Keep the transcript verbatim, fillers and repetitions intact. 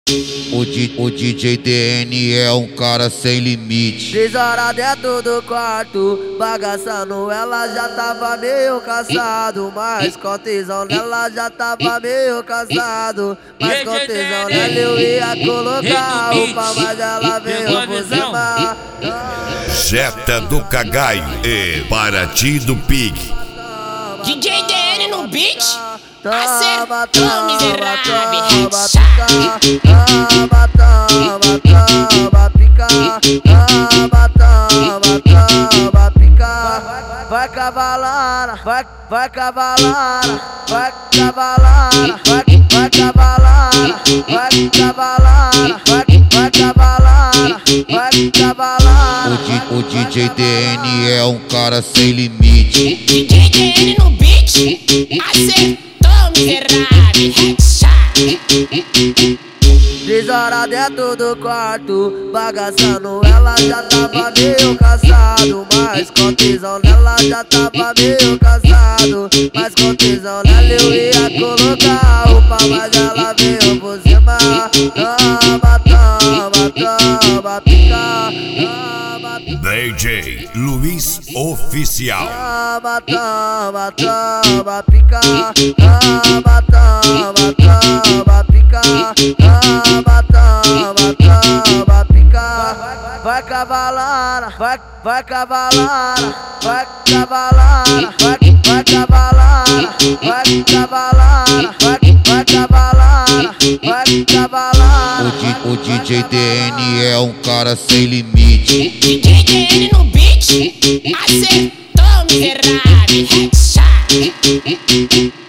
O, D, o D J D N é um cara sem limite. Três horas dentro do quarto, bagaçando, ela já tava meio cansado. Mas com tesão nela já tava meio cansado. Mas com tesão nela eu ia colocar o pau, mas ela veio por cima. Jetta do Cagaio e Paraty do Pig. D J D N no beat. Acertou, Toma, miserável. toma, toma, toma, pica. Toma, toma, toma, pica. Vai cavalara, vai, vai cavalara, vai cavalara, vai, vai cavalara, vai cavalara, vai, vai cavalara, vai cavalara. O, D, o D J D N é um cara sem limite. D J D N no beat. Acertou, miserável. Headshot. Três horas dentro do quarto, bagaçando, ela já tava meio cansado. Mas com tesão nela já tava meio cansado. Mas com tesão nela eu ia colocar o pau, mas ela veio por cima. Toma, toma, toma, pica. Toma, D J Luiz Oficial. toma, toma, toma, pica. Toma, toma, toma, pica. Toma, toma, toma, pica. Vai cavalara, vai, vai cavalara, vai cavalara, vai, vai cavalara, vai cavalara, vai, vai cavalara, vai cavalara. O, D, o D J D N é um cara sem limite. D J D N no beat. Acertou, miserável. Headshot.